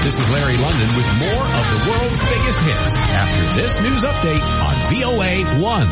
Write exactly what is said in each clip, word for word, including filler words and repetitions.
This is Larry London with more of the world's biggest hits after this news update on V O A one.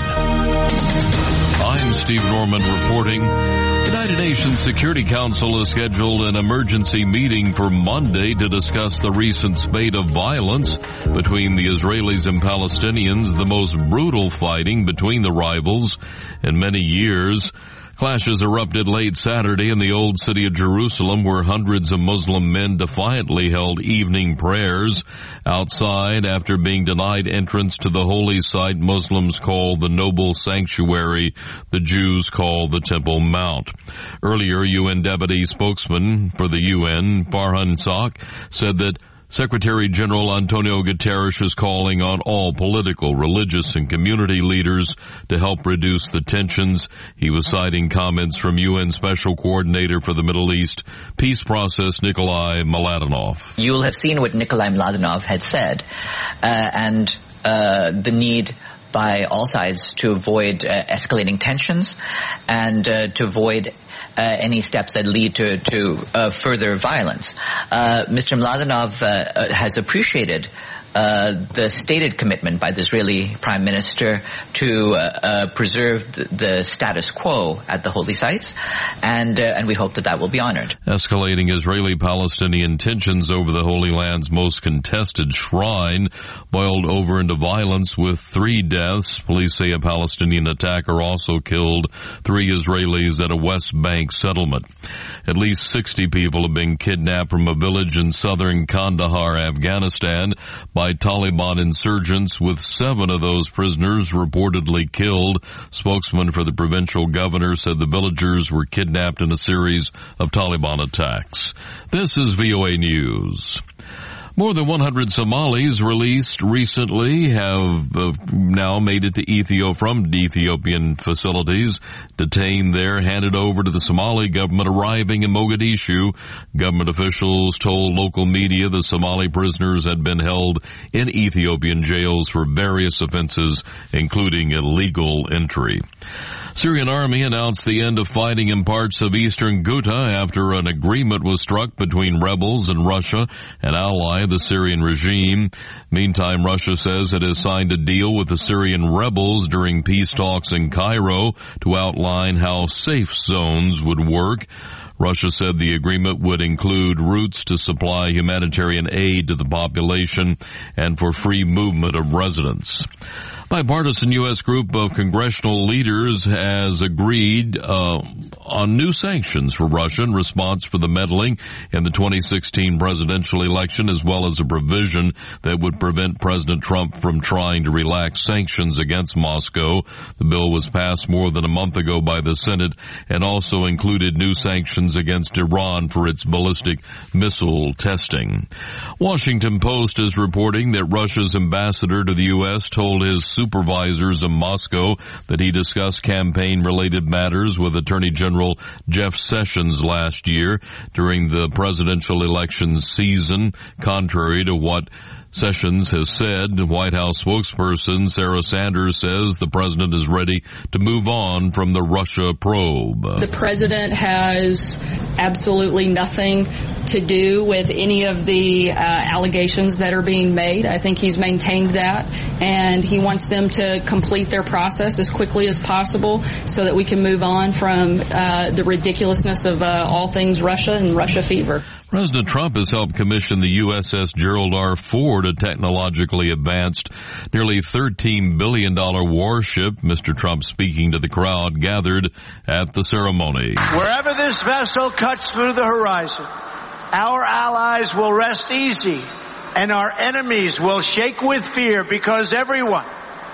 I'm Steve Norman reporting. The United Nations Security Council has scheduled an emergency meeting for Monday to discuss the recent spate of violence between the Israelis and Palestinians, the most brutal fighting between the rivals in many years. Clashes erupted late Saturday in the old city of Jerusalem, where hundreds of Muslim men defiantly held evening prayers outside after being denied entrance to the holy site Muslims call the Noble Sanctuary, the Jews call the Temple Mount. Earlier, U N Deputy Spokesman for the U N, Farhan Sak, said that Secretary General Antonio Guterres is calling on all political, religious, and community leaders to help reduce the tensions. He was citing comments from U N Special Coordinator for the Middle East Peace Process, Nikolai Mladenov. You'll have seen what Nikolai Mladenov had said, uh, and uh, the need by all sides to avoid uh, escalating tensions and uh, to avoid Uh, any steps that lead to, to uh, further violence. Uh, Mister Mladenov uh, has appreciated uh, the stated commitment by the Israeli Prime Minister to uh, uh, preserve the, the status quo at the holy sites, and uh, and we hope that that will be honored. Escalating Israeli-Palestinian tensions over the Holy Land's most contested shrine boiled over into violence with three deaths. Police say a Palestinian attacker also killed three Israelis at a West Bank settlement. At least sixty people have been kidnapped from a village in southern Kandahar, Afghanistan, by Taliban insurgents, with seven of those prisoners reportedly killed. Spokesman for the provincial governor said the villagers were kidnapped in a series of Taliban attacks. This is V O A News. More than one hundred Somalis released recently have uh, now made it to Ethiopia from Ethiopian facilities, detained there, handed over to the Somali government, arriving in Mogadishu. Government officials told local media the Somali prisoners had been held in Ethiopian jails for various offenses, including illegal entry. Syrian army announced the end of fighting in parts of eastern Ghouta after an agreement was struck between rebels and Russia, an ally of the Syrian regime. Meantime, Russia says it has signed a deal with the Syrian rebels during peace talks in Cairo to outline how safe zones would work. Russia said the agreement would include routes to supply humanitarian aid to the population and for free movement of residents. Bipartisan U S group of congressional leaders has agreed uh, on new sanctions for Russia in response for the meddling in the twenty sixteen presidential election, as well as a provision that would prevent President Trump from trying to relax sanctions against Moscow. The bill was passed more than a month ago by the Senate and also included new sanctions against Iran for its ballistic missile testing. Washington Post is reporting that Russia's ambassador to the U S told his supervisors in Moscow that he discussed campaign-related matters with Attorney General Jeff Sessions last year during the presidential election season, contrary to what Sessions has said. White House spokesperson Sarah Sanders says the president is ready to move on from the Russia probe. The president has absolutely nothing to do with any of the uh, allegations that are being made. I think he's maintained that, and he wants them to complete their process as quickly as possible so that we can move on from uh, the ridiculousness of uh, all things Russia and Russia fever. President Trump has helped commission the U S S Gerald R. Ford, a technologically advanced, nearly thirteen billion dollars warship. Mister Trump, speaking to the crowd gathered at the ceremony. Wherever this vessel cuts through the horizon, our allies will rest easy and our enemies will shake with fear, because everyone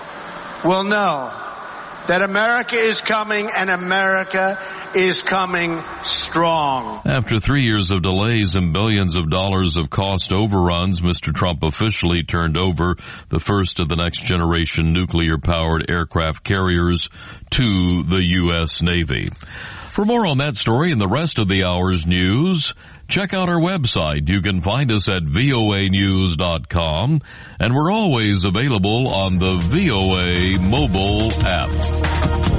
will know that America is coming, and America is coming strong. After three years of delays and billions of dollars of cost overruns, Mister Trump officially turned over the first of the next generation nuclear-powered aircraft carriers to the U S Navy. For more on that story and the rest of the hour's news, check out our website. You can find us at V O A news dot com, and we're always available on the V O A mobile app.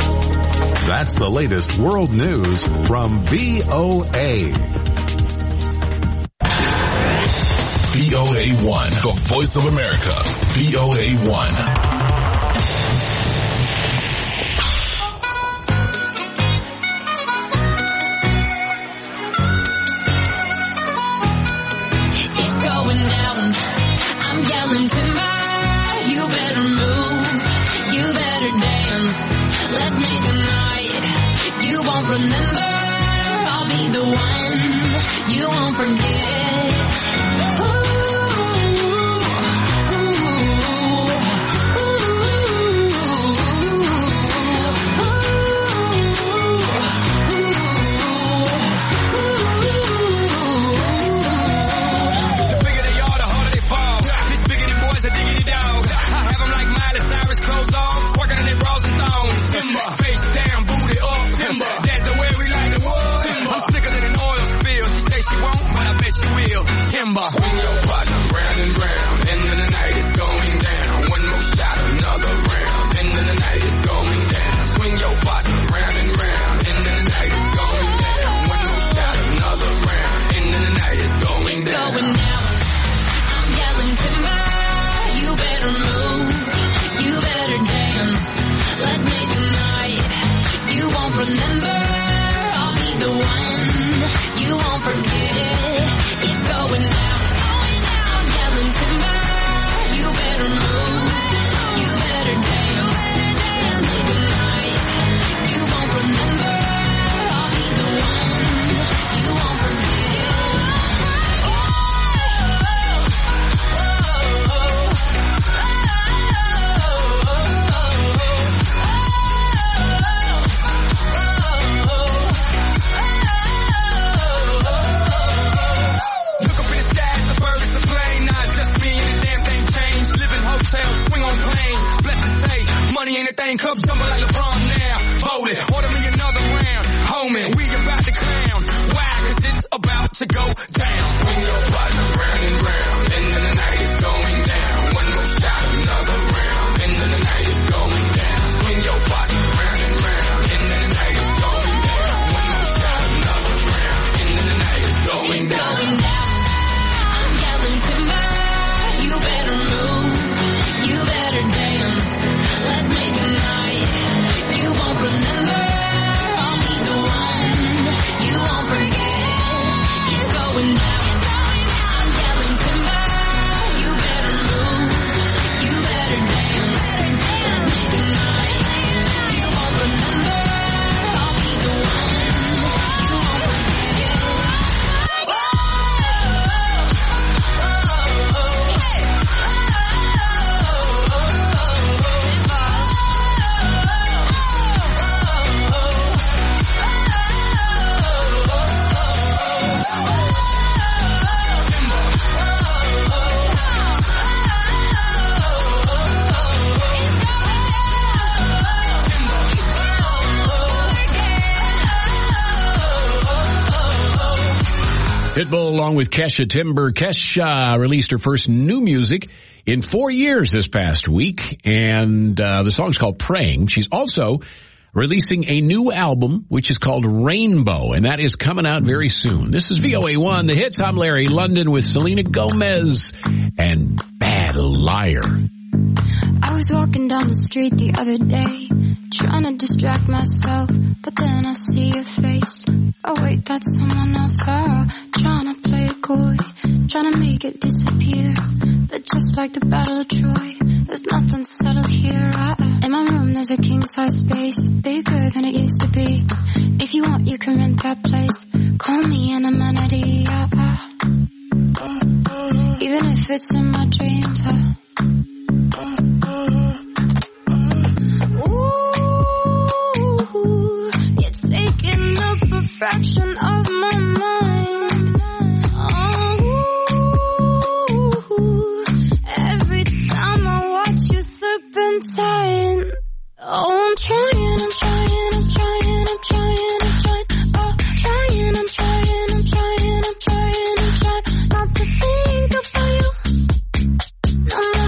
That's the latest world news from V O A. V O A one, the voice of America. V O A one. Remember, I'll be the one you won't forget. Ooh, ooh, ooh. The bigger they are, the harder they fall. These biggity boys are diggity dogs. I have them like Miley Cyrus, clothes off, twerking in their bras and thongs. Timber, face down, booty up. Timber. Timber. Swing your partner round and round. End of the night is going down. One more shot, another round. End of the night is going down. Swing your partner round and round. End of the night is going down. One more shot, another round. End of the night is going it's down. Going down. I'm yelling timber. You better move. You better dance. Let's make a night you won't remember. I'll be the one you won't forget. Going down, going down, I'm yelling timber. You better move, you better dance. Let's make a night you won't remember. I'll be the one you won't forget. Oh, oh, oh, money ain't a thing, cup jumbo like LeBron now. Hold it, order me another round. Homie, we about to clown. Why? Cause it's about to go down. Swing your partner round and round. End of the night is going down. One more shot, another round. End of the night is going down. Swing your partner round and round. End of the night is going down. One more shot, another round. End of the night is going it's down. Going down. I'm yelling timber. You better move. You better dance. Let's make a night you won't remember. I'll be the one you won't forget. It's going down, it's going down. I'm yelling timber. You better move, you better dance. Let's make a night you won't remember. I'll be the one you won't forget. Oh, oh, oh, hey. Pitbull, along with Kesha Timber. Kesha released her first new music in four years this past week, and uh, the song's called Praying. She's also releasing a new album, which is called Rainbow, and that is coming out very soon. This is V O A one, The Hits. I'm Larry London with Selena Gomez and Bad Liar. I was walking down the street the other day, trying to distract myself, but then I see your face. Oh wait, that's someone else. Oh, trying to play it coy, trying to make it disappear. But just like the Battle of Troy, there's nothing subtle here. I, in my room there's a king-size space, bigger than it used to be. If you want, you can rent that place. Call me an amenity. I, I, even if it's in my dreams. I, Ooh, you're taking up a fraction of my mind. Oh, every time I watch you serpentine. Oh, I'm trying, I'm trying, I'm trying, I'm trying, I'm trying. Oh, trying, I'm trying, I'm trying, I'm trying, I'm trying not to think about you. No, no.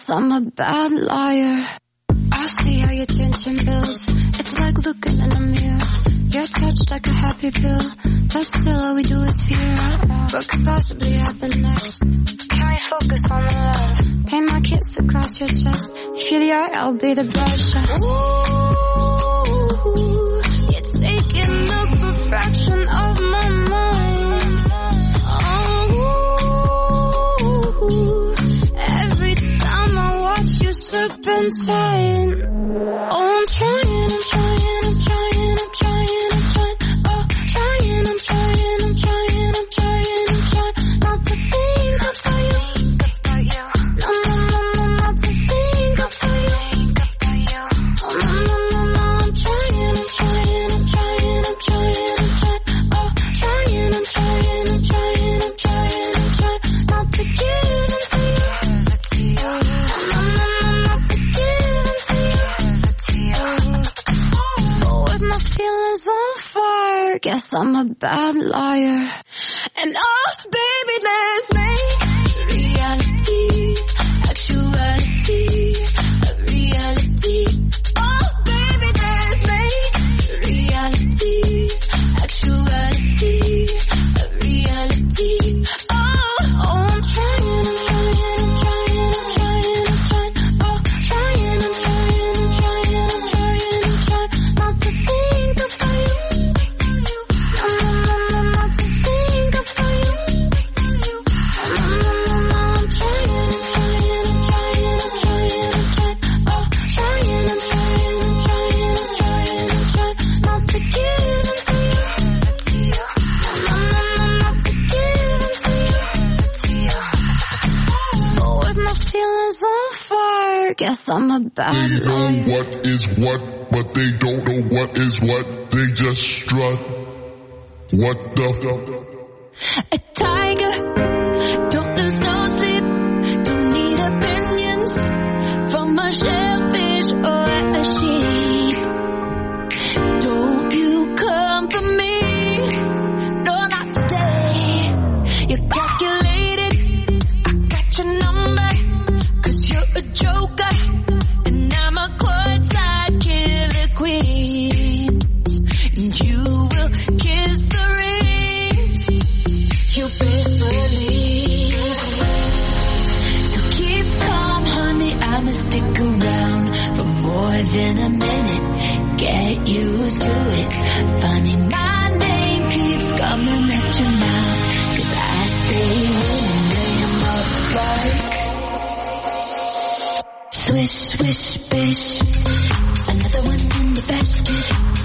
I'm a bad liar. I see how your tension builds. It's like looking in a mirror. You're touched like a happy pill, but still all we do is fear. What could possibly happen next? Can we focus on the love? Paint my kiss across your chest. If you're the art, I'll be the brush. Ooh, you're taking up a fraction of my mind. Oh, every time I watch you slip inside. Oh, I'm trying, I'm trying, I'm trying, I'm trying, I'm trying. Oh, trying, I'm trying, I'm trying, I'm trying, I'm trying. Not to think about you, about you. No, no, no, no, not to think about you, about you. Oh, no, no, no, no, I'm trying, I'm trying, I'm trying, I'm trying, I'm trying. Oh, trying, I'm trying, I'm trying, I'm trying, I'm trying. Not to give into you, to you. No, no, no, no, not to give into you. Oh, with my feelings on fire, guess I'm a bad liar. And oh, baby, let's make reality, actuality, a reality. Oh, baby, let's make reality, actuality, a reality. Oh, oh, I'm trying, I'm trying, I'm trying, I'm trying, I'm trying. Oh, trying, I'm trying, I'm trying, I'm trying, I'm trying. Not to think of you. No, no, no, no, not to think of you. No, no, no, no, I'm trying, I'm trying, I'm trying, I'm trying, I'm trying. Oh, trying, I'm trying, I'm trying, I'm trying, I'm trying. Not to give into you. No, no, no, not to give into you. Oh, with my feelings on fire, guess I'm a bad They know liar. what is what, but they don't know what is what. They just strut. What the? A tiger, don't lose no sleep, don't need opinions from a shellfish or a sheep. Don't you come for me, no, not today. You're calculated, I got your number, cause you're a joker, and I'm a courtside killer queen. And you will kiss the rings you best believe. So keep calm, honey, I'ma stick around for more than a minute. Get used to it. Funny, my name keeps coming at your mouth, cause I stay winning, lay 'em up like swish, swish, bish. Another one in the basket.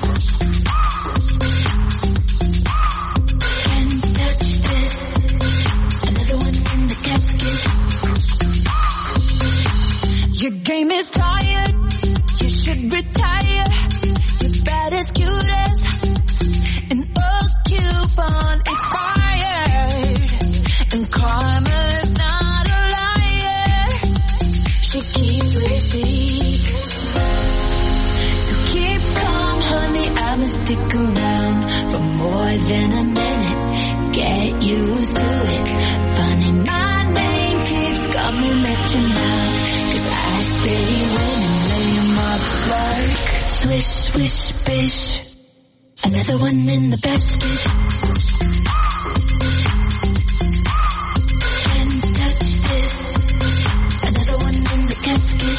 Can't touch this. Another one in the casket. Your game is tired. You should retire. You're bad as cute as an old coupon expired. And karma's not a liar. She keeps receipts. So keep calm, honey, I'ma stick around for more than a minute. Get used to it. Funny, my name keeps coming at your mouth, cause I stay winning, lay 'em up like swish, swish, bish. Another one in the basket. Can't touch this. Another one in the casket.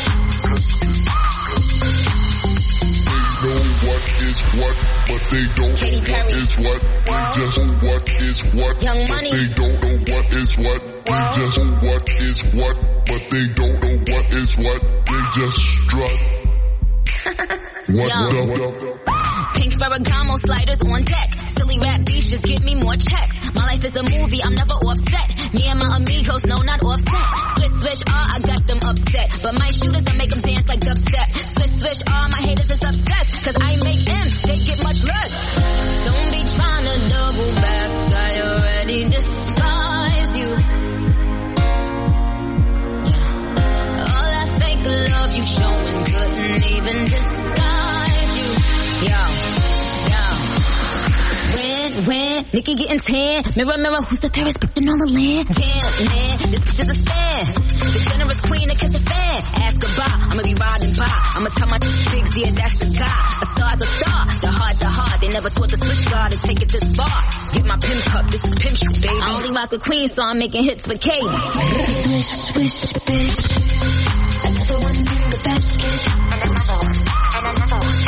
They know what is what, but they don't Katy know what Perry. is what. They just know what is what, Young but Money. they don't know what is what. They just know what is what, but they don't know what is what. They just strut. What Yo. the? Pink Ferragamo sliders on deck. Silly rap beats just give me more checks. My life is a movie, I'm never offset. Me and my amigos, no, not offset. Swish, swish, ah, I got them upset. But my shooters, I make them dance like dubstep. Swish, swish, ah, my haters is upset. Cause I make them, they get much less. Don't be trying to double back, I already despise you. All that fake love you showing couldn't even disguise you. Yo, yo. When, when, Nikki getting tan. Mirror, mirror, who's the fairest birthing on the land? Damn, man, this bitch is a fan. The generous queen that catch a fan. Ask about, I'ma be riding by. I'ma tell my bigs, yeah, that's the guy. A star's a star, the heart, the heart. They never thought the switch guard to take it this far. Get my pimp cup, this is pimp shit, baby. I only rock with queen, so I'm making hits with Katie. Swish, swish, bitch. Another one in the basket. And another one, and another one.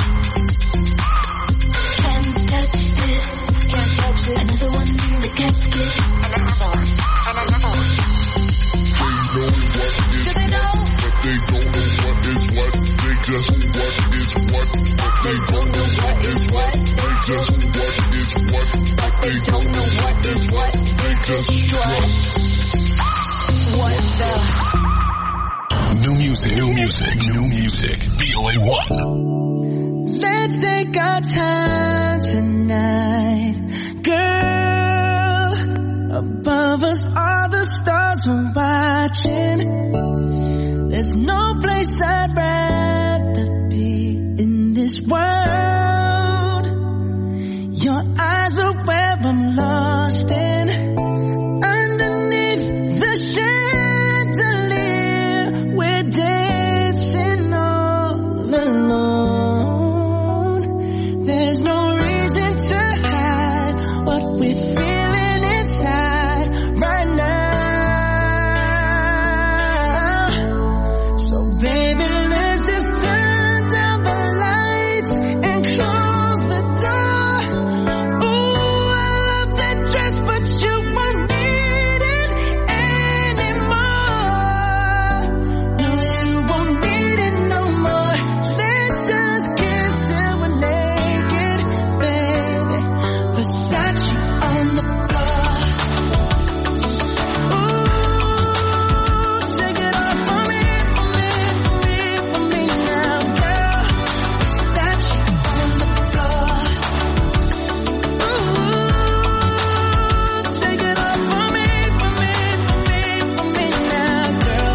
Can't touch this. Can't touch it. Another one in the casket. And another one, and another one. They know what is what, but they don't know what is what. They just what is what, but they don't know what is what. They just what is what, but they don't know what is what. They just strut. What the? New music, new music, new music. V O A one. Let's take our time tonight, girl. Above us, all the stars are watching. There's no place I'd rather be in this world. Your eyes are where I'm lost in. Underneath the chandelier, we're dancing all alone. There's no reason to hide what we're feeling inside right now. So baby, let's just turn down the lights and close the door. Ooh, I love that dress, but you won't need it anymore. No, you won't need it no more. Let's just kiss till we're naked, baby. Versace on the floor. Ooh, take it off for me, for me, for me, for me now, girl. Versace on the floor. Ooh, take it off for me, for me, for me, for me now, girl.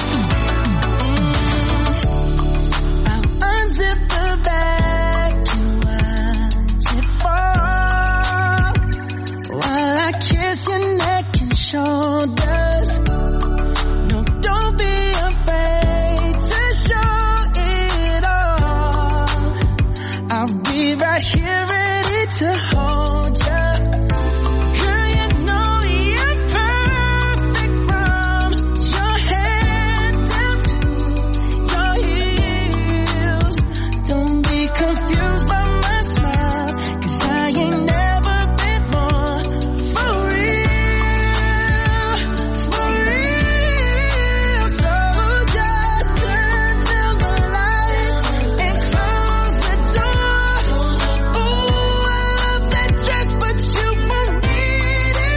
I'll unzip the bag and watch it fall while I kiss your neck and shoulders. No, don't be afraid to show it all. I'll be right here ready to hold ya. Girl, you know you're perfect from your head down to your heels. Don't be confused by my smile, 'cause I ain't never been more for real, for real. So just turn down the lights and close the door. Ooh, I love that dress, but you won't need it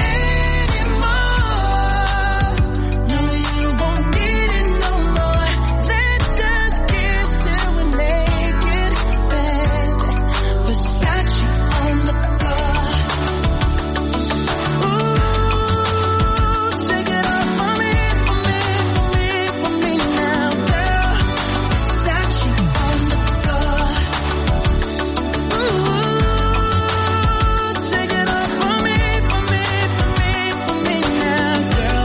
anymore. No, you won't need it no more. Let's just kiss till we're naked, baby. Versace on the floor. Ooh, take it off for me, for me, for me, for me now, girl. Versace on the floor. Ooh, take it off for me, for me, for me, for me now, girl.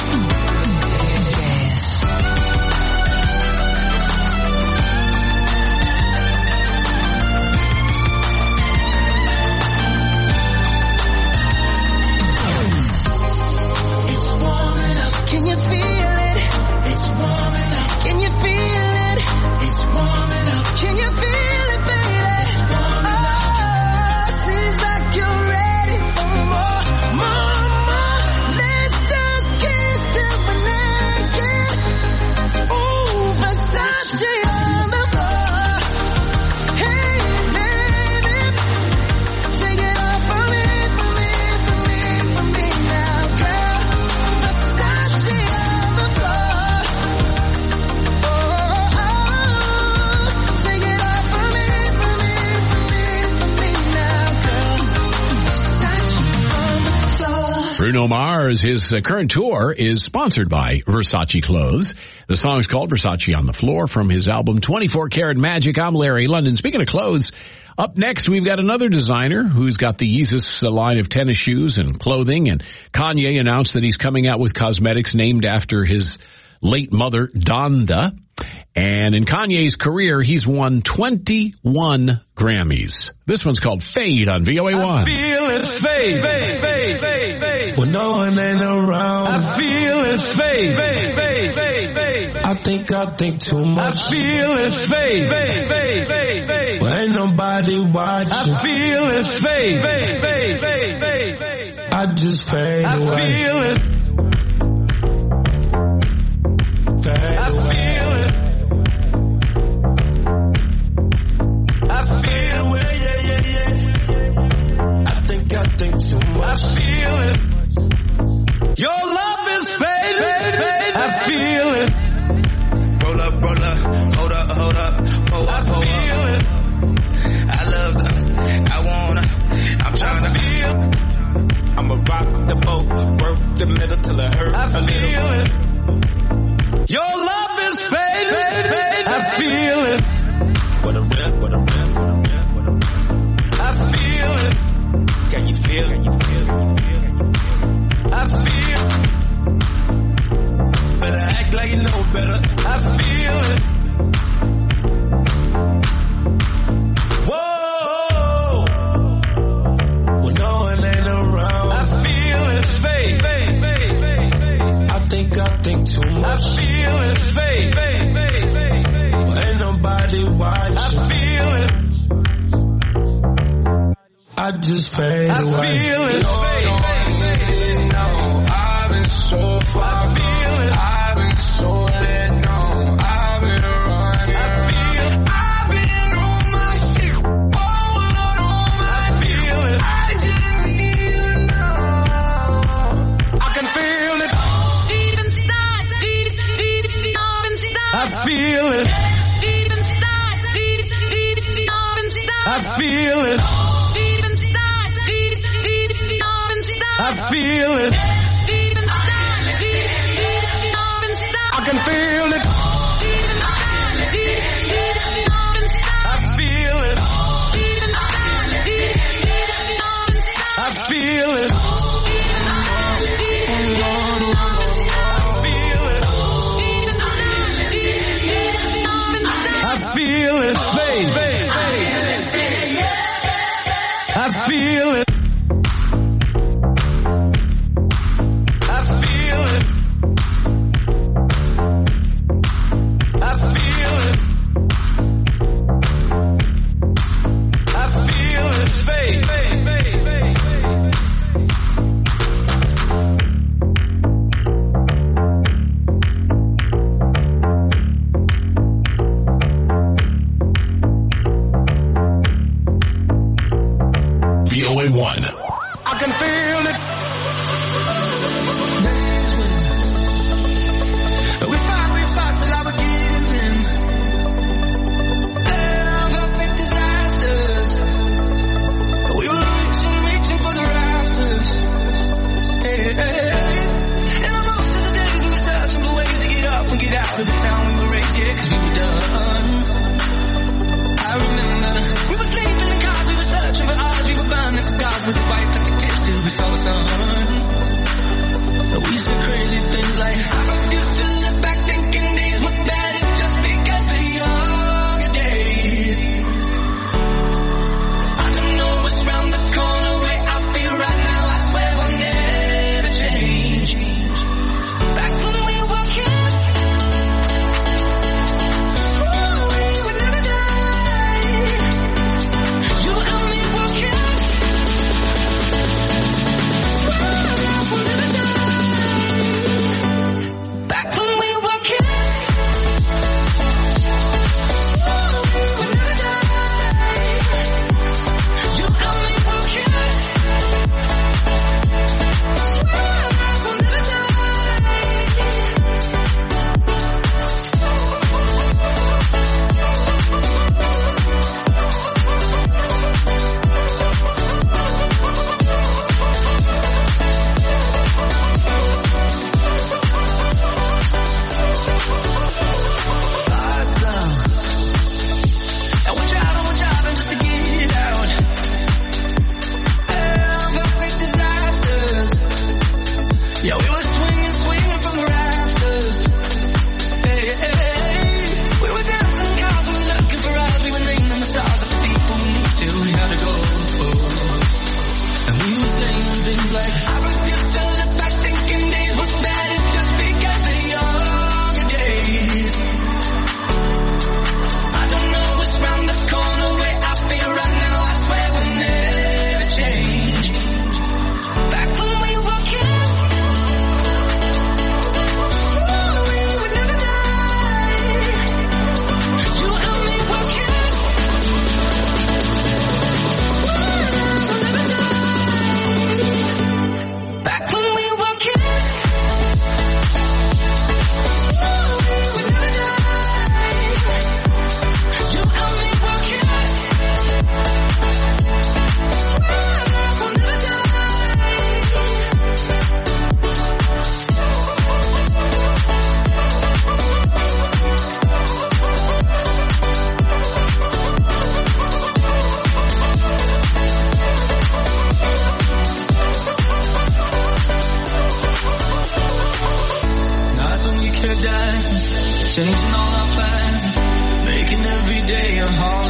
It's warm enough. Can you feel it? It's warm enough. Can you feel it? It's warm enough. Can you feel it, baby? Oh, seems like you're ready for more, more, more. Let's just kiss till we're naked. Ooh, Versace on the floor. Hey, baby, take it off for me, for me, for me, for me now, girl. Versace on the floor. Oh, oh, take it off for me, for me, for me, for me now, girl. Versace on the floor. Bruno Mars, his uh, current tour is sponsored by Versace Clothes. The song's called Versace on the Floor from his album twenty-four karat Magic. I'm Larry London. Speaking of clothes, Up next, we've got another designer who's got the Yeezus line of tennis shoes and clothing, and Kanye announced that he's coming out with cosmetics named after his late mother, Donda. And in Kanye's career, he's won twenty-one Grammys. This one's called Fade on V O A one. I feel it fade, fade, fade, fade, fade. When no one ain't around, I feel it fade, fade, fade, fade, fade. I think I think too much. I feel it fade, fade, fade, fade, fade. But ain't nobody watching. I feel it fade, fade, fade, fade, fade, fade. I just fade I away. I feel it. Fade I away. feel it. I feel it, yeah, yeah, yeah. I think I think too much. I feel it. Your love is fading, fading. I feel it. Roll up, roll up, hold up, hold up, pull up, pull up. I feel it. I love the, I wanna, I'm trying to feel. I'ma rock the boat, work the middle till it hurt I a feel little. It. Your love is fading, fading. I feel it. What a rip, what a rip. I feel it. Can you feel it? Can you feel it? I feel it. Better act like you know better. I feel it. Whoa. When no one ain't around, I feel it. Fade, fade, fade, fade, fade. I think I think too much. I feel it. Fade, fade, fade, fade, fade. Well, ain't nobody watching. I feel it. I just fade I away. I feel it. No, fade, fade, fade. No, I've been so far. I feel it. I've been so let go. I've been running. I feel it. I've been on my shit. Oh, Lord, on my I feel it. I didn't even know. I can feel it. Deep inside, deep, deep, deep inside. I feel it. Deep inside, deep, deep, deep inside. I feel it. I feel it. Deep inside, deep, deep, deep inside. I can feel it. Deep inside, deep, deep, deep inside. I feel it. Deep inside, deep, deep, deep inside. I feel it. Deep inside, deep, deep, deep inside. I feel it. Fade, fade, fade. I feel it. V O A one. I can feel it. We fought, we fought till I was giving. Love, perfect disasters. We were reaching, reaching for the rafters. Hey, hey, hey. And most of the days we were searching for ways to get up and get out of the town we were raised, yeah, cause we were done. I remember we were sleeping in cars, we were searching for ours, we were burning cigars with the white plastic tips till we saw the sun. We said crazy things like, I refuse to look back thinking days were better just because the younger days. I don't know what's round the corner where I feel right now, I swear I'll never change. Back when we were kids, swore we would never die. You and me were kids, swore love would never die. Back when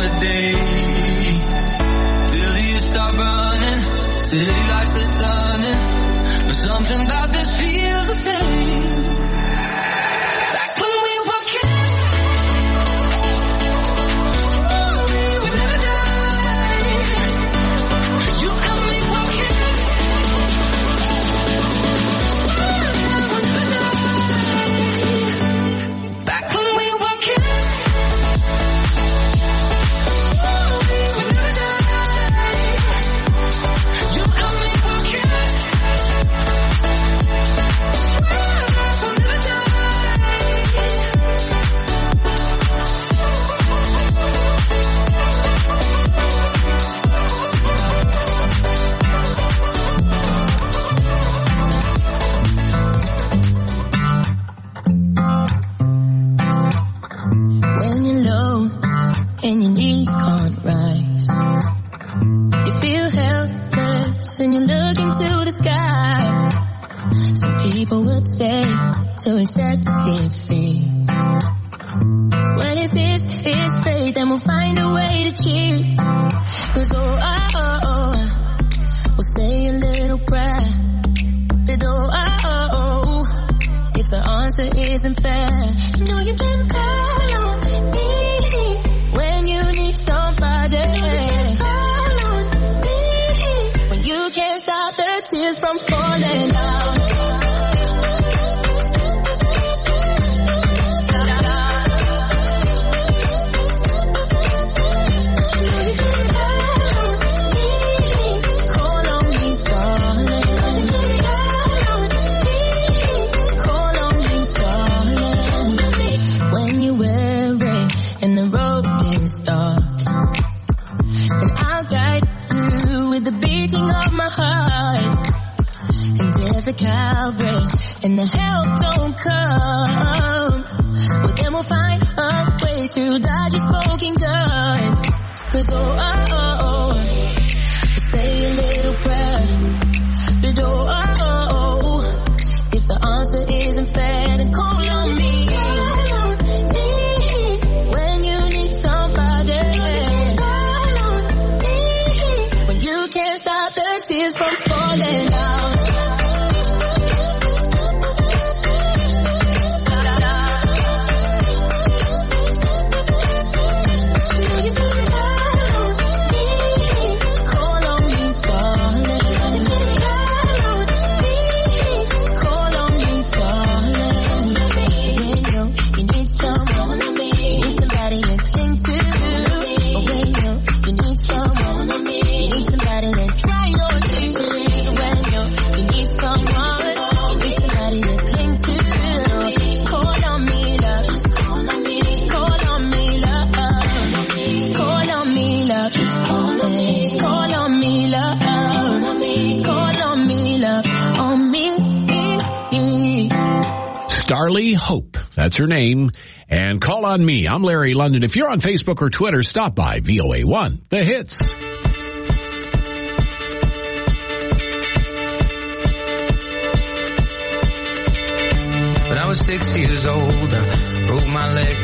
holiday. Feel the years start running, city lights are turning, but something about this feels the same. Like when we were kids, swore we would never die. You and me were kids, swore we would never die. Back when we were kids. And you look into the sky. Some people would say to accept defeat. Well, if this is fate, then we'll find a way to cheat. Cause oh, oh, oh, oh, we'll say a little prayer. But oh, oh, oh, oh, if the answer isn't fair, you know you can call on me when you need somebody. You can't stop the tears from falling down. Call on me, darling. Call on me, darling. When you're weary and the road is dark, and I'll guide you with the beating of my heart. And if the Calvary and the help don't come, well then we'll find a way to dodge a smoking gun. Cause oh, oh, oh, oh, we'll say a little prayer. But oh, oh, oh, oh, if the answer isn't fair, then call on me. Call on me when you need somebody. Call on me when you can't stop the tears from falling down. Starlee Hope, that's her name. And call on me. I'm Larry London. If you're on Facebook or Twitter, stop by V O A one, The Hits. When I was six years old, I broke my leg.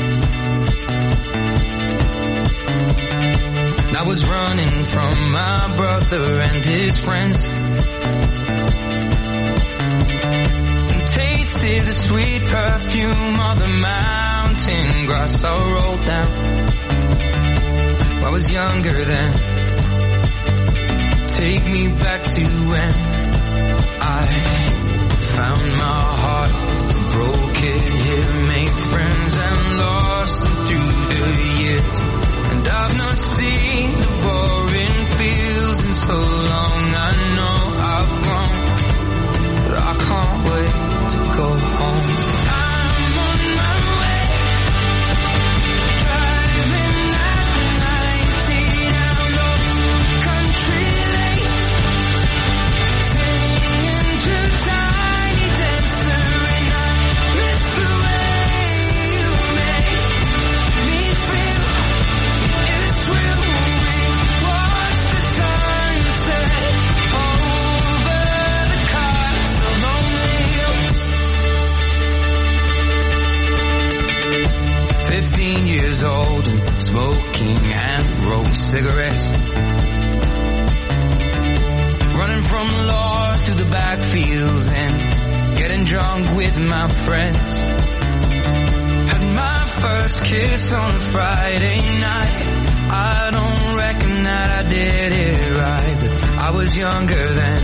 I was running from my brother and his friends. Tasted the sweet perfume of the mountain grass I rolled down. I was younger then. Take me back to when I found my heart, broke it here, made friends and lost them through the years. And I've not seen the boring fields in so long. I know I've grown, but I can't wait to go home. I'm on my way, driving at nineteen down those country lanes, singing to Tiny Dancer, and I miss the way you make me feel. It's can't roll cigarettes. Running from the law through the backfields and getting drunk with my friends. Had my first kiss on a Friday night. I don't reckon that I did it right, but I was younger then.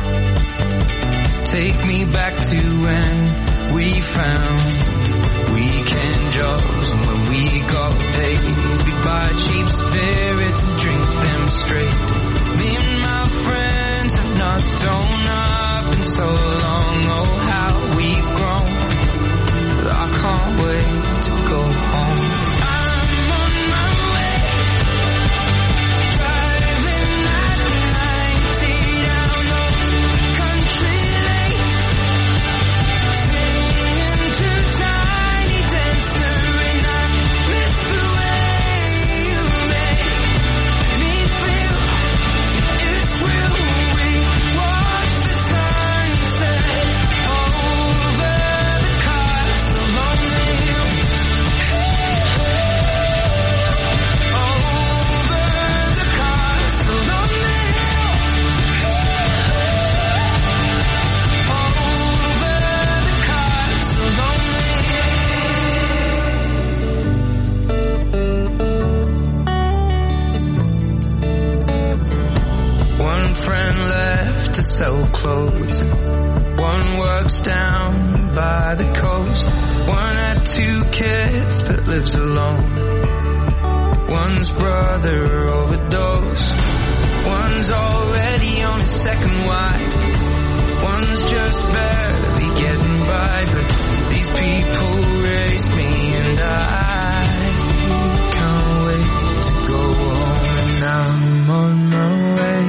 Take me back to when we found weekend jobs and when we got paid. We'd buy cheap spirits and drink them straight. Me and my friends have not thrown up in so long. Oh, how we've grown. But I can't wait to go home. I'm on my way. Driving at ninety down those country lanes. Singing to Tiny Dancer, and I miss the way you make me feel. It's real. We watch the sunset over the castle on the hill. Over the castle on the hill. Over the castle on the hill. One friend left to sell clothes. One works down by the coast. One had two kids but lives alone. One's brother overdosed. One's already on his second wife. One's just barely getting by. But these people raised me and I can't wait to go home. And I'm on my way.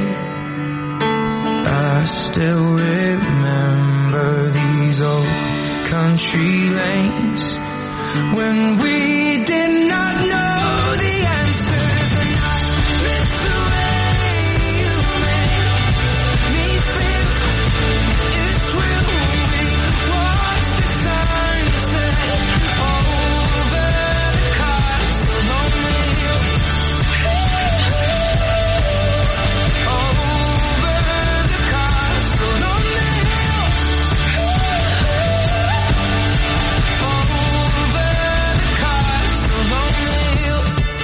I still remember these old country lanes when we did not know the answers, and I miss the way you make me feel. It's real. We watch the sunset over the castle on the hill. Over the castle on the hill. Over the castle on the hill.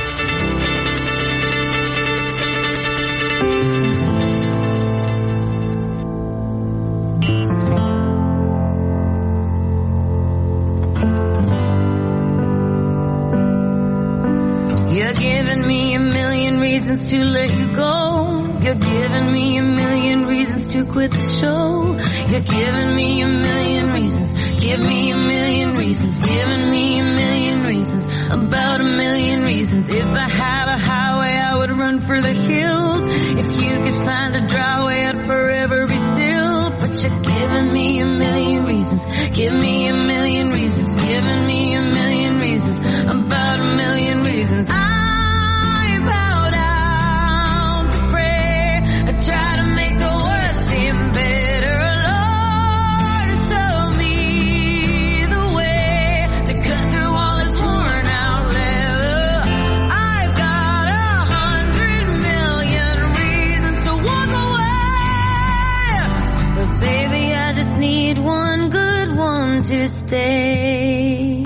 You're giving me a million reasons to let you go. You're giving me a million reasons to quit the show. You're giving me a million reasons. Give me a million reasons. Giving me a million reasons. About a million reasons. If I had a highway, I would run for the hills. If you could find a dry way, I'd forever be still. But you're giving me a million reasons. Give me a million reasons. Giving me a million reasons. About a million reasons. I bow down to pray. I try to make the worst seem better. Lord, show me the way to cut through all this worn out leather. I've got a hundred million reasons to walk away. But baby, I just need one good one to stay.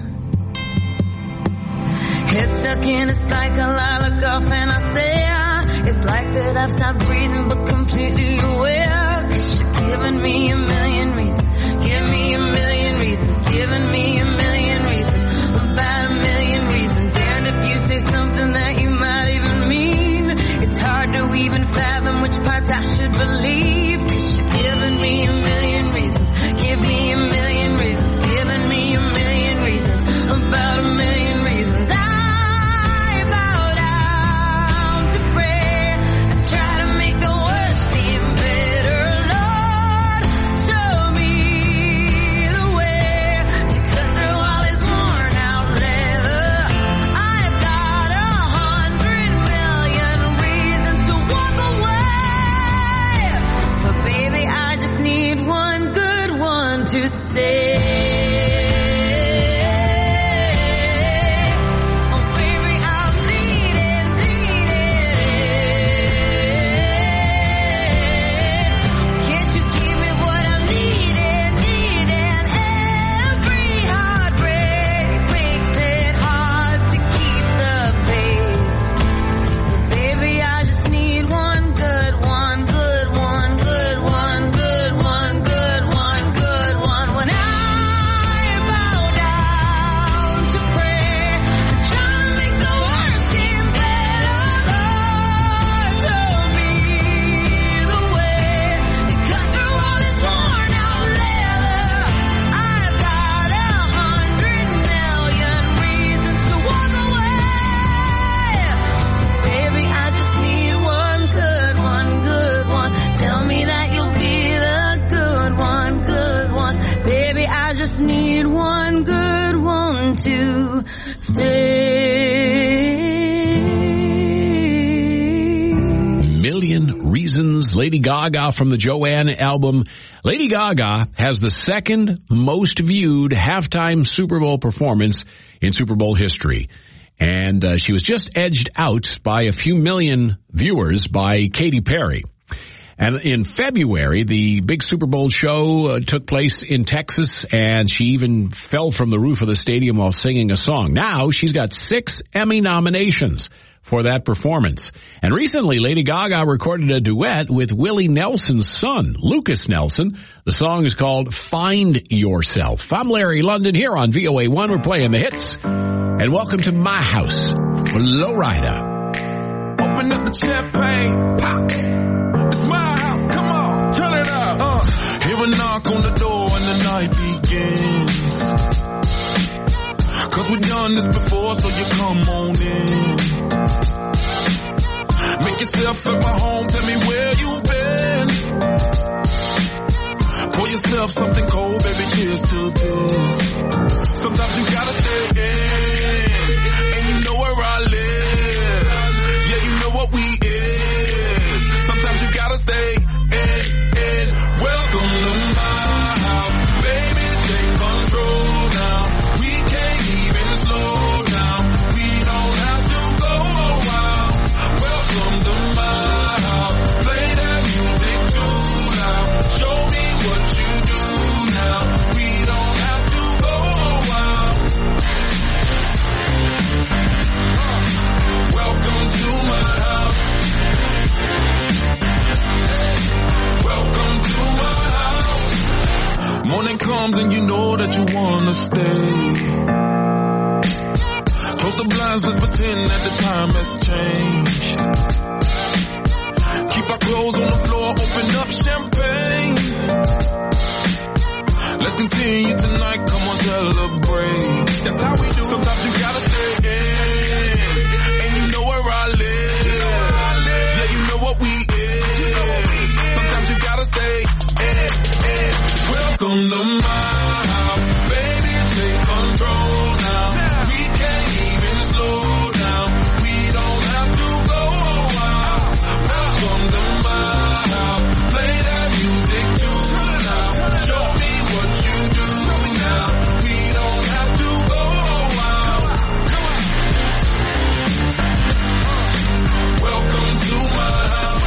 Head stuck in a cycle, I look off and I stare. It's like that I've stopped breathing but completely aware. Cause you're giving me a million reasons. Give me a million reasons. Giving me a million reasons. About a million reasons. And if you say something that you might even mean, it's hard to even fathom which parts I should believe. Cause you're giving me a million reasons. Give me a million reasons. Giving me a million reasons. About a million reasons. I bow down to pray. I try to make the worst seem better. Lord, show me the way to cut through all this worn out leather. I've got a hundred million reasons to walk away. Million Reasons, Lady Gaga from the Joanne album. Lady Gaga has the second most viewed halftime Super Bowl performance in Super Bowl history. And uh, she was just edged out by a few million viewers by Katy Perry. And in February, the big Super Bowl show uh, took place in Texas, and she even fell from the roof of the stadium while singing a song. Now she's got six Emmy nominations for that performance. And recently, Lady Gaga recorded a duet with Willie Nelson's son, Lucas Nelson. The song is called Find Yourself. I'm Larry London here on V O A one. We're playing the hits. And welcome to my house, Flo Rida. Open up the champagne, pop. It's my house, come on, turn it up. Uh, hear a knock on the door and the night begins. Cause we've done this before, so you come on in. Make yourself at my home, tell me where you've been. Pour yourself something cold, baby, cheers to this. Sometimes you gotta stay in, and you know where I live. Yeah, you know what we is. Sometimes you gotta stay in, in. Welcome to my house, baby, take control now. We can't even slow down. We don't have to go a while. Welcome to my house, play that music too loud. Show me what you do now. We don't have to go a while. Welcome to my house. Welcome to my house. Morning comes and you know that you wanna stay. Close the blinds, let's pretend that the time has changed. Keep our clothes on the floor, open up champagne. Let's continue tonight, come on, celebrate. That's how we do. Sometimes you gotta stay in, and you know where I live. Yeah, you know what we is. Sometimes you gotta stay in, in. Welcome to my house, baby, take control now. We can't even slow down. We don't have to go a while. Welcome to my house, play that music too loud. Show me what you do now. We don't have to go a while. Welcome to my house.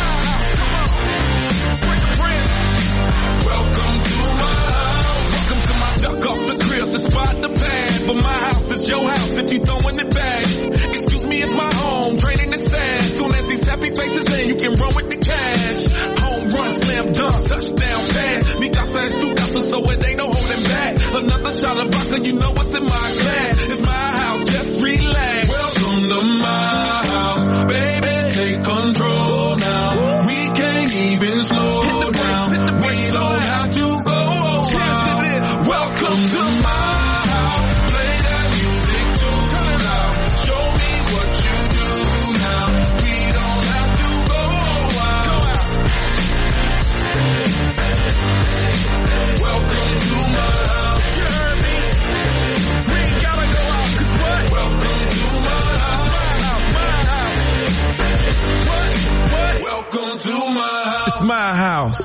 Welcome to my house. Welcome to my duck off the crib, the spot, the pad. But my house is your house if you throwing it back. Excuse me, it's my home, draining the sand. Soon as these happy faces in, you can run with the cash. Home run, slam dunk, touchdown pass. Mi casa es tu casa, so it ain't no holding back. Another shot of vodka, you know what's in my glass. It's my house, just relax. Welcome to my house, baby, take control now. We can't even slow down. We don't have to go a while. Welcome to my house, play that music too loud. Show me what you do now. We don't have to go a while. Welcome to my house. You heard me? We ain't gotta go out, 'cause what? Welcome to my house. My house, my house. What? What? Welcome to my house. It's my house.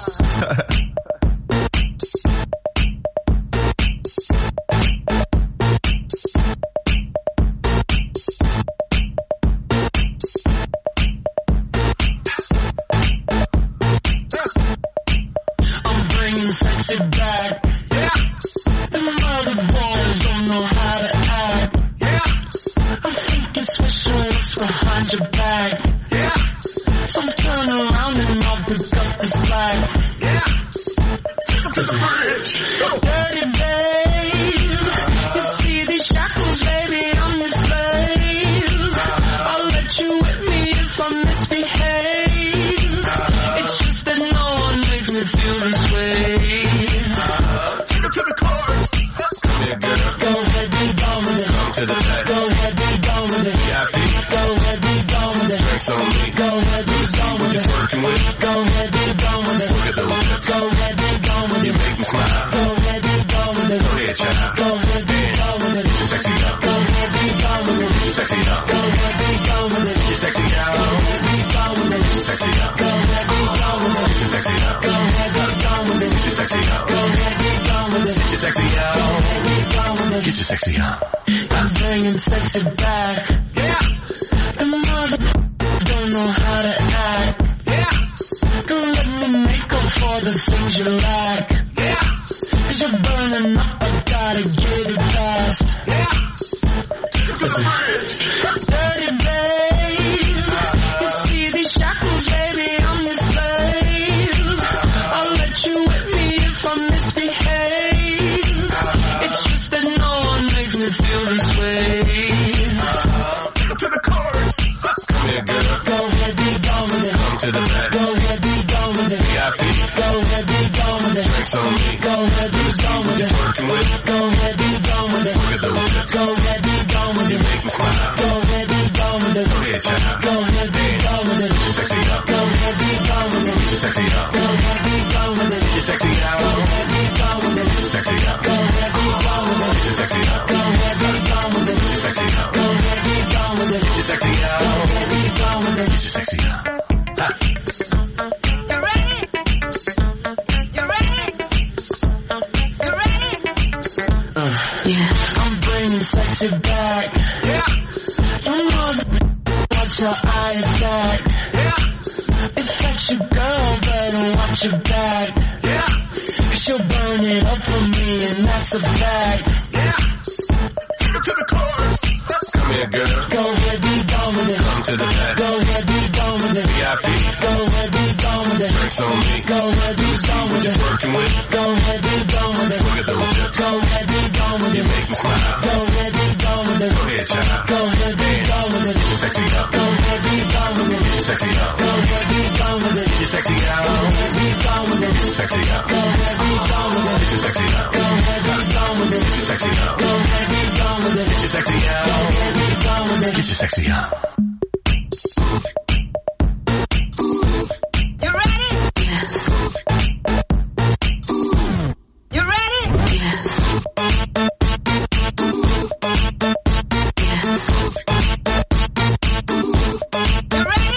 I'm bringing sexy back. Yeah. The mother boys don't know how to act. Yeah. I'm thinking special what's behind your back. Yeah. So turn around and I'll pick up the slack. Yeah. Take up to the bridge. Dirty babe. You see these shackles, baby, I'm your slave. I'll let you whip me if I misbehave. It's just that no one makes me feel this way. Take it to the chorus. Go ahead, be gone with it. To the back. Go ahead, be gone with it. Go ahead, be gone with it. Go ahead, be gone with it. Go ahead, be gone with it. Go ahead, be gone with it. Go ahead, be Get your sexy on. I'm bringing sexy back. Yeah. The mother don't know how to act. Yeah. Don't let me make up for the things you lack. Yeah. Cause you're burning up, I gotta get it fast. Yeah. Listen. Dirty babe. You see these shackles, baby, I'm your slave. I'll let you whip me if I misbehave. It's just that no one makes me feel this way. To the chorus. Come here, girl. Go ahead, be gone with it. Come to the back. Go ahead, be gone with it. V I P. Go ahead, be gone with it. Drinks on me. Go ahead, be gone with it. Working with. Go ahead, be gone with it. Look at those hips. Go ahead, be gone with You it. make me smile. Go ahead, be gone with it. Go ahead, child. Go ahead, be gone with it. Get your sexy up. Go ahead, be gone with it. Get your sexy up. Go ahead, be gone with it. Get your sexy out. Go ahead, be gone with it. Get your sexy up. Go ahead, be gone with it. Get your sexy up. Go ahead, be gone with it. Get your sexy up. Go ahead, be gone with it. Get your sexy out. Go ahead, be gone with it. Get your sexy up. Ha. You ready? You ready? You ready? Uh, yeah. I'm bringing sexy back. Yeah. You know the watch your eye attack. Yeah. If that's your girl, better watch your back. Yeah. Cause she'll burn it up for me, and that's a fact. Yeah. Take it to the chorus. Come here, girl. Go ahead, be gone with it. Come to the back. Go ahead, be gone with it. V I P. Go ahead, be gone with it. Drinks on me. Go ahead, be gone with it. Working with. Go ahead, be gone with it. Look at those hips. Go ahead, be gone with You it. make me smile. Go ahead, be gone with it. Go ahead, child. Go ahead, be gone with it. Get your sexy up. Go ahead, be gone with it. Get your sexy up. Go ahead, be gone with it. Get your sexy out. Go ahead, be gone with it. Get your sexy up. Go ahead, be gone with it. Get your sexy up. Go ahead, be gone with it. Get your sexy up. Go ahead, be gone with it. Get your sexy Go out. ahead, be gone with it. Get your sexy up. You ready? Yes. You ready? Yes. Yes. You ready?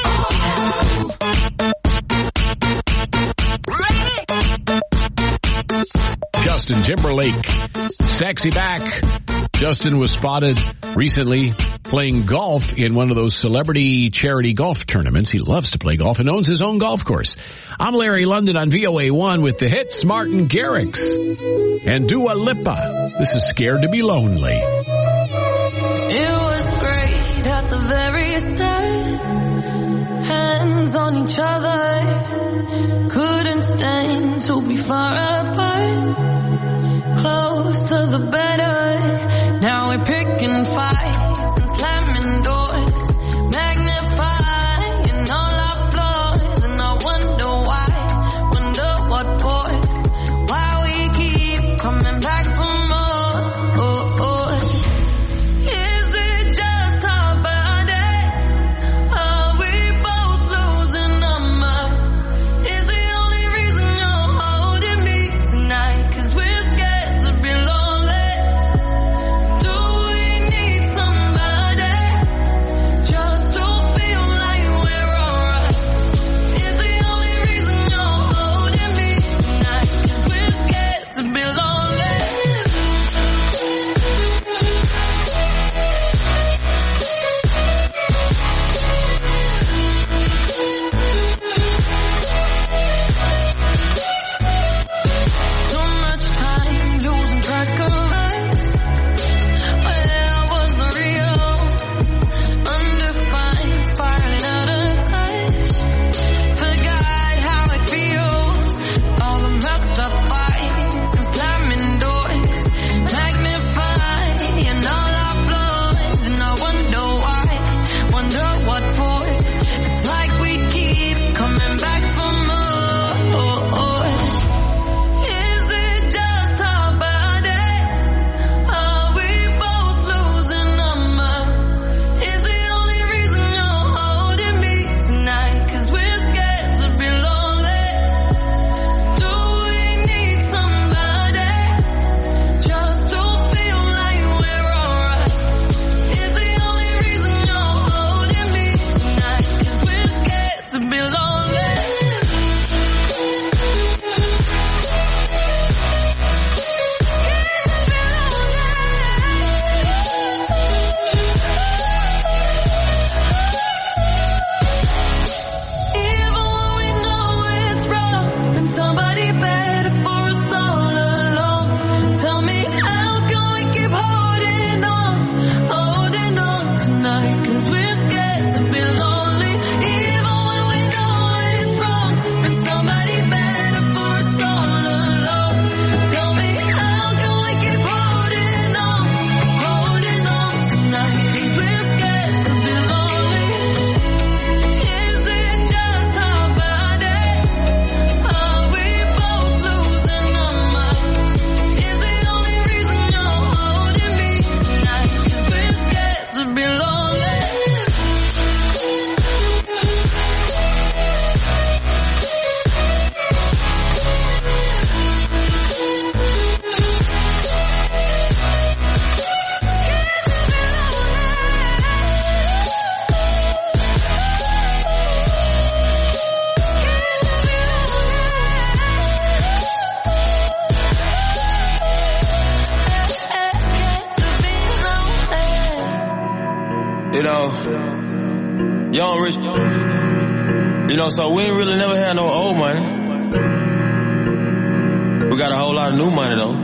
Yes. Ready? Justin Timberlake, Sexy Back. Justin was spotted recently playing golf in one of those celebrity charity golf tournaments. He loves to play golf and owns his own golf course. I'm Larry London on V O A one with the hits Martin Garrix and Dua Lipa. This is Scared to Be Lonely. It was great at the very start. Hands on each other. Couldn't stand to be far apart. Closer the better. Now we're picking fights and slamming doors. Magnifying all our flaws. And I wonder why. Wonder what for. Why we keep coming back for more. Oh, oh. Is it just our bodies? Are we both losing our minds? Is the only reason you're holding me tonight? Cause we're scared to be lonely. Do we need some rich. You know, so we ain't really never had no old money. We got a whole lot of new money though.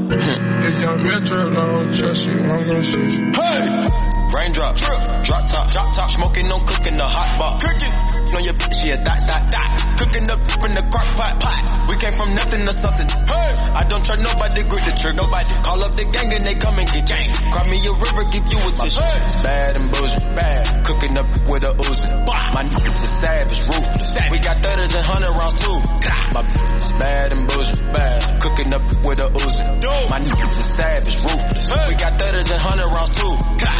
If young Metro don't trust you, I'm gonna shoot you. Hey! Raindrop, drip, drop top, drop top, smoking, no cooking, the hot pot. Cooking, on your bitch, yeah, dot, dot, dot. Cooking up in the crock pot, pot. We came from nothing to something. Hey, I don't trust nobody, grip the trigger, nobody. Call up the gang and they come and get gang. Cry me a river, give you a tissue. Hey. It's bad and bullshit, bad. Cooking up with a Uzi. My niggas is savage, ruthless. We got thudders and hundred rounds too. My bitch is bad and bullshit, bad. Cooking up with a Uzi. My niggas is savage, ruthless. We got thudders and hundred rounds too.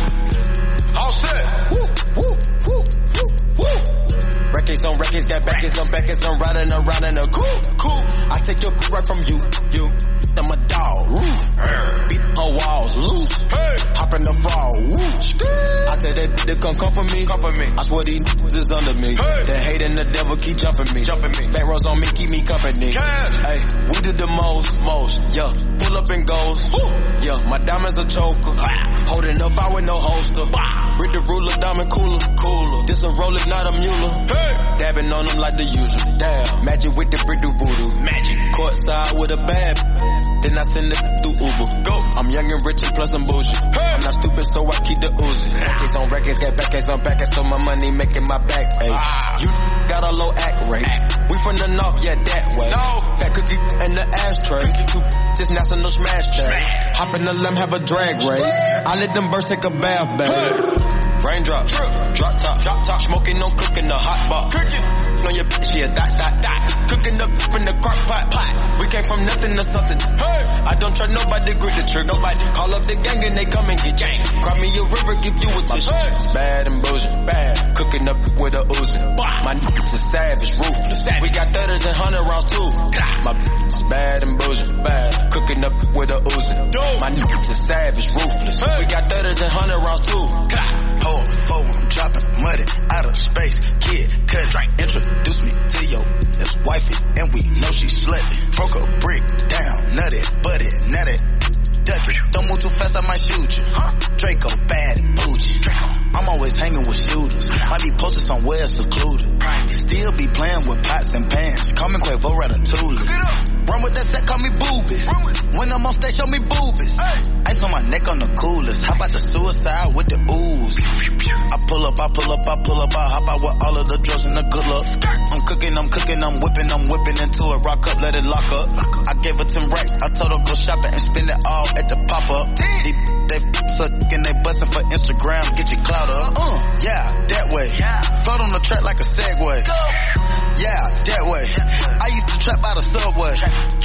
All set. Woo, woo, woo, woo, woo. Records on records, got backers on backers. I'm riding around in a cool, cool. I take your right from you, you. I'm a dog, roof. Beat on walls, loose. Hey. Hop in the fall, woo. After that, they come come for me, come for me. I swear these niggas is under me. Hey. The hate and the devil keep jumping me, jumping me. Back rows on me, keep me company. Hey, we did the most, most. Yeah, pull up and goes. Woo. Yeah, my diamonds a choker. Holding up out with no holster. With the ruler, diamond cooler, cooler. This a roller, not a mule. Hey. Dabbing on them like the usual. Damn, magic with the brick do voodoo. Magic. Courtside with a bad. Then I send it through Uber. Go. I'm young and rich and plus I'm bougie. Hey. I'm not stupid, so I keep the Uzi. Records on records, got backers on backers, so my money making my back ache. Ah. You got a low act rate. Act. We from the north, yeah, that way. No. Fat cookie in the ashtray. This national smash day. Hop in the limb, have a drag race. I let them birds take a bath, babe. Hey. Raindrop, drip, drop top, drop top, smoking, no cooking, the hot pot. Cooking, on your bitch, yeah, dot, dot, dot. Cooking up in the crock pot, pot. We came from nothing to something. Hey, I don't trust nobody, grip the trigger, nobody. Call up the gang and they come and get gang. Cry me a river, give you a tissue. Hey. It's bad and bullshit, bad. Cooking up with a Uzi. My niggas is savage, ruthless. We got thudders and hundred rounds too. My bitch is bad and bullshit, bad. Cooking up with a Uzi. My niggas is savage, ruthless. We got thudders and hundred rounds too. Oh, oh, I'm dropping money out of space. Kid, cut, introduce me to your ex-wifey, and we know she slutty. Broke a brick down, nutty, buddy, nutty, ducky. Don't move too fast, I might shoot you. Huh? Draco, bad and bougie. I'm always hanging with shooters. Might be posted somewhere secluded. Still be playing with pots and pans. Call me Quavo Ratatouille. Run with that set, call me boobies. When I'm on stage, show me boobies. Ice on my neck on the coolest. How about the suicide with the ooze? I pull up, I pull up, I pull up, I hop out with all of the drugs and the good luck. I'm cooking, I'm cooking, I'm whipping, I'm whipping into it. Rock up, let it lock up. I gave her ten racks, I told her go shopping and spend it all at the pop-up. They, they sucking, they busting for Instagram, get your clout up. Uh, yeah, that way. Float on the track like a Segway. Yeah, that way. I used to trap out of Subway.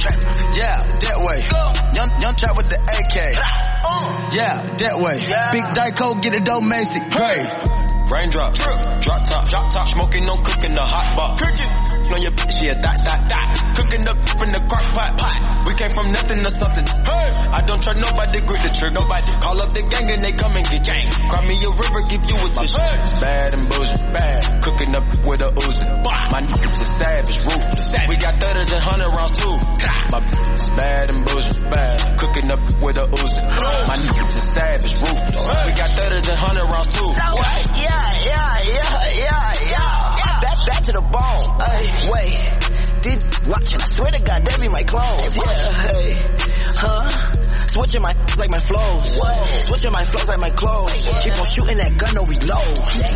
Yeah, that way. Young, young trap with the A K. Yeah, that way. Big Dyco, get it dope, Macy. Hey. Raindrop, drip, drop top, drop top, smoking, no cooking, the hot pot. Cooking, on your bitch, yeah, dot, dot, dot. Cooking up in the crock pot, pot. We came from nothing to something. Hey, I don't trust nobody, grip the trigger, nobody. Call up the gang and they come and get gang. Cry me a river, give you a tissue. Hey. It's bad and bullshit, bad. Cooking up with a Uzi. My niggas is savage, ruthless. We got thudders and hundred rounds too. My bitch is bad and bullshit, bad. Cooking up with a Uzi. My niggas is savage, ruthless. We got thudders and hundred rounds too. What? Yeah. Yeah, yeah, yeah, yeah. Back, back to the bone. Hey, wait. This watching, I swear to God, they be my clones. Yeah, hey, huh? Switching my like my flows. Whoa. Switching my flows like my clothes. Yeah. Keep on shooting that gun, no reload.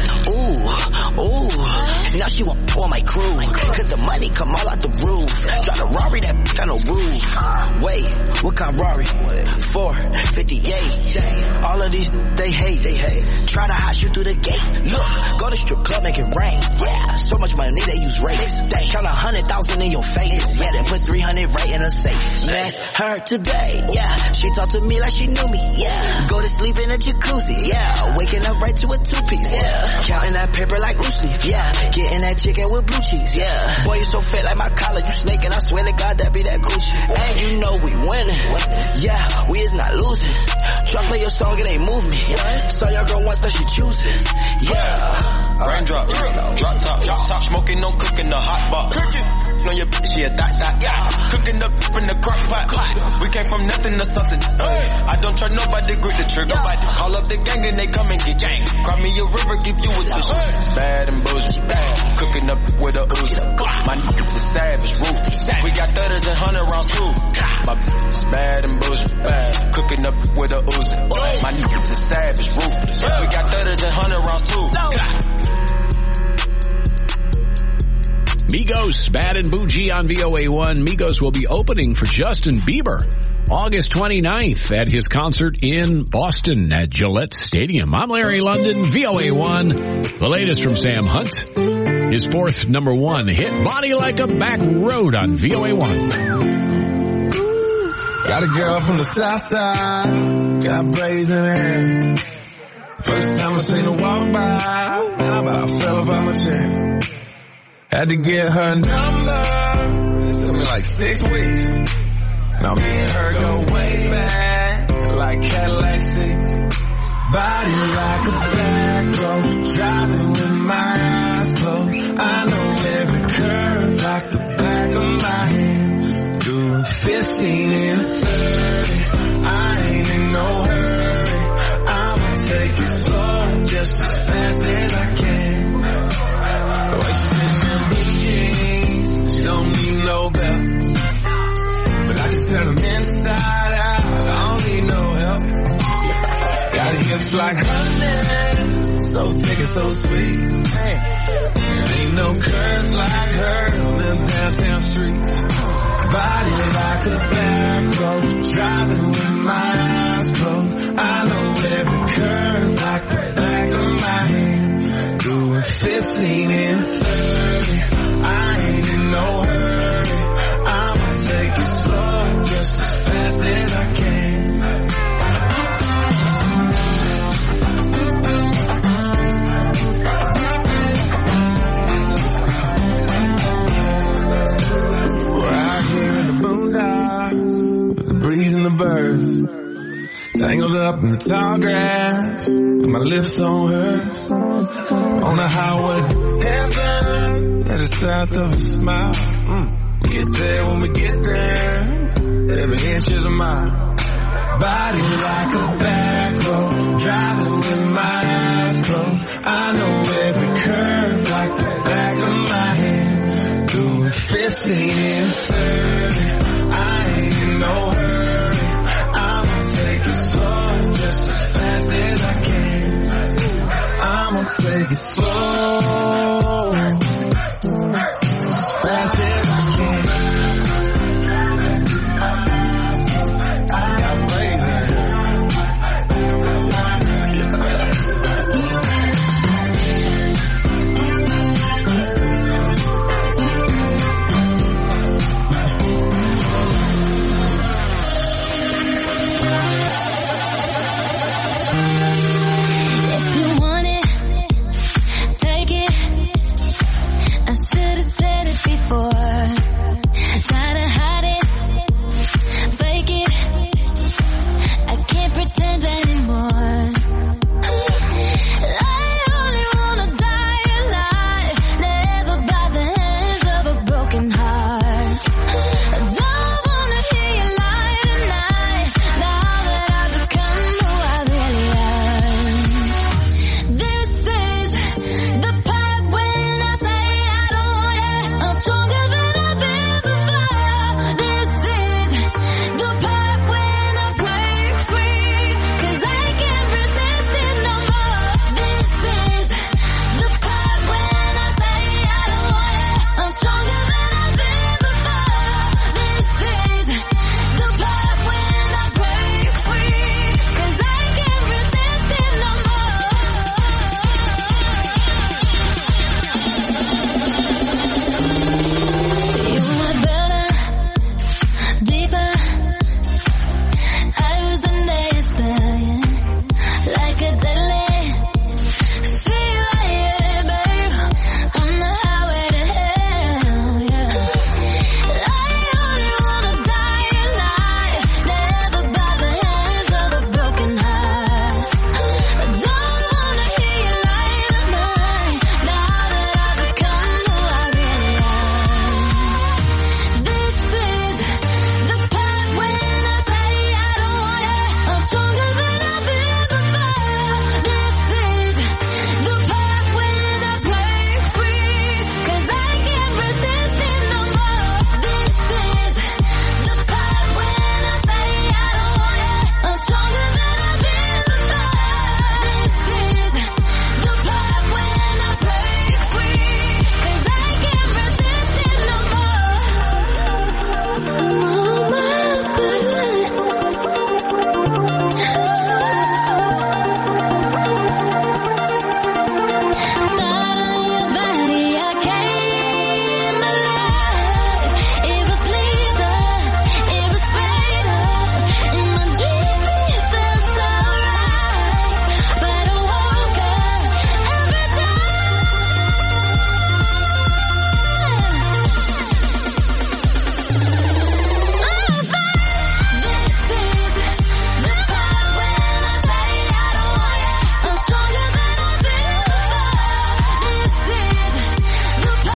Ooh, ooh. Now she want pour my crew. Cause the money come all out the roof. Drive a Rari, that got no roof. Wait, what kind of Rari? four fifty-eight. All of these, they hate. They hate. Try to hide you through the gate. Look, go to strip club, make it rain. Yeah, so much money, they use rates. They count a hundred thousand in your face. Yeah, then put three hundred right in a safe. Met her today. Yeah, she talked to me like she knew me. Yeah, go to sleep in a jacuzzi. Yeah, waking up right to a two-piece. Yeah, counting that paper like loose leaf. Yeah, getting that chicken with blue cheese. Yeah, boy, you so fat like my collar. You snaking, I swear to God, that be that Gucci. And you know we winning. Yeah, we is not losing. Try play your song, it ain't move me. Saw your girl once, that she choosing. Yeah. Raindrop, drop top, drop top, smoking, no cooking, the hot pot. Cooking, on your bitch, yeah, that, that, yeah. Cooking up in the crock pot. We came from nothing to something. Hey. I don't trust nobody, grip the trigger. Nobody. Call up the gang and they come and get gang. Cry me a river, give you a tissue. It's bad and bullshit, bad. Cooking up with a Uzi. My niggas is savage, ruthless. We got thudders and hundred rounds too. My bitch is bad and bullshit, bad. Cooking up with a Uzi. My niggas is savage, ruthless. We got thudders and hundred rounds too. Migos, Bad and Bougie on V O A one. Migos will be opening for Justin Bieber August twenty-ninth at his concert in Boston at Gillette Stadium. I'm Larry London, V O A one. The latest from Sam Hunt. His fourth number one hit, Body Like a Back Road on V O A one. Got a girl from the south side, got braids in her hair. First time I seen her walk by, man, I about fell off out my chair. Had to get her number, it took me like six weeks. Now me and her go way back, like Cadillac seats. Body like a back road, driving with my eyes closed. I know every curve like the back of my hand. Doing fifteen and thirty, I ain't in no hurry. I'ma take it slow, just as fast as I can. The way she fits in blue jeans, she don't need no belt. But I can turn them inside out, I don't need no help. Got hips like honey, so thick and so sweet. Hey. There ain't no curves like hers on them downtown streets. Body like a back road, driving with my eyes closed. I know every curve like the back of my hand. Doing fifteen and thirty, I ain't in no hurry. I'ma take it slow, just as fast as I can. Breeze and the birds, tangled up in the tall grass, with my lips on hers, on the highway to heaven, at the south of a smile. Mm. Get there when we get there, every inch is a mile. Body like a back road, driving with my eyes closed. I know every curve like the back of my hand. Doing fifteen and thirty, I ain't in no hurry. I'ma take it slow, just as fast as I can. I'ma take it slow.